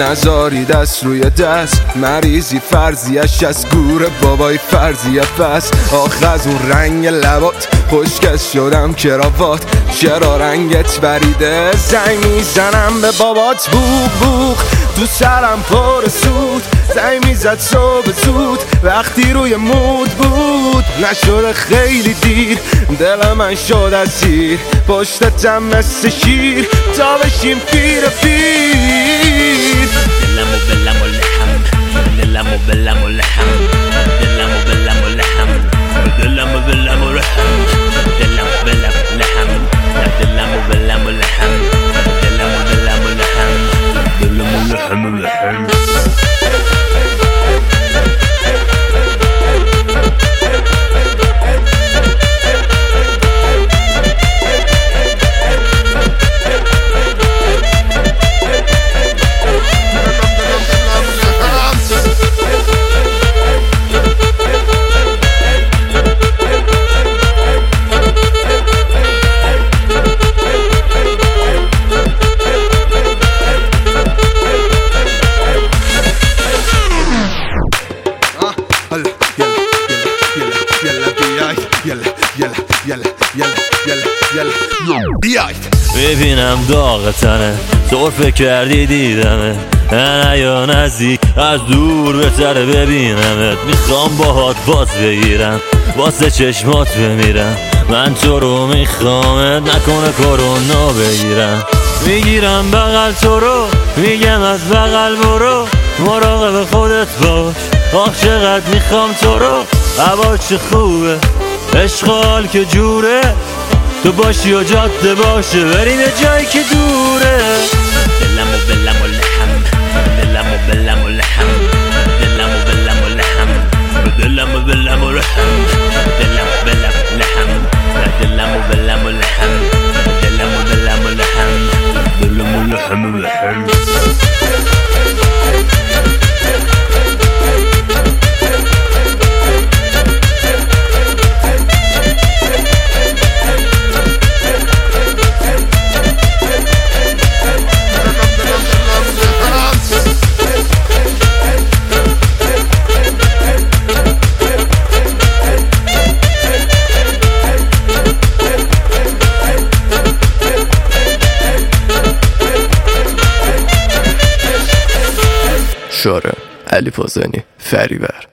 نزاری دست روی دست، مریضی فرضیش از گور بابای فرضیه. پس آخ از اون رنگ لبات خوشگش شدم کراوات، چرا رنگت بریده؟ زنگ میزنم به بابات بوق بوق تو سرم پر سود، زنگ میزد صبح زود وقتی روی مود بود. نشده خیلی دیر دل من شد اسیر، پشتتم مثل شیر تا بشیم پیر پیر. دلمو بلم و لحم، دلمو بلم و لحم، دلمو بلم و لحم، دلمو بلم و لحم، دلمو بلم لحم، دلمو بلم و لحم، دلمو بلم و لحم، دلمو لحم لحم. ببینم داغ تنه سرفه کردی دیدمه، نه یا نزدیک از دور بهتره ببینمت. میخوام باهات باز بگیرم واسه چشمات بمیرم، من تو رو میخوامت نکنه کرونا بگیرم. میگیرم بغل تو رو میگم از بغل برو، مراقب خودت باش آخ چقدر میخوام تو رو. هوا چه خوبه اشغال که جوره، تو باشی و جاده باشه بریم یه جایی که دوره. دلمو بلم و لحم، دلمو بلم و لحم، دلمو بلم و لحم، دلمو بلم و لحم، دلمو بلم لحم، دلمو بلم و لحم، دلمو بلم و لحم، دلمو لحم لحم. شارع علی پازنی فریبر.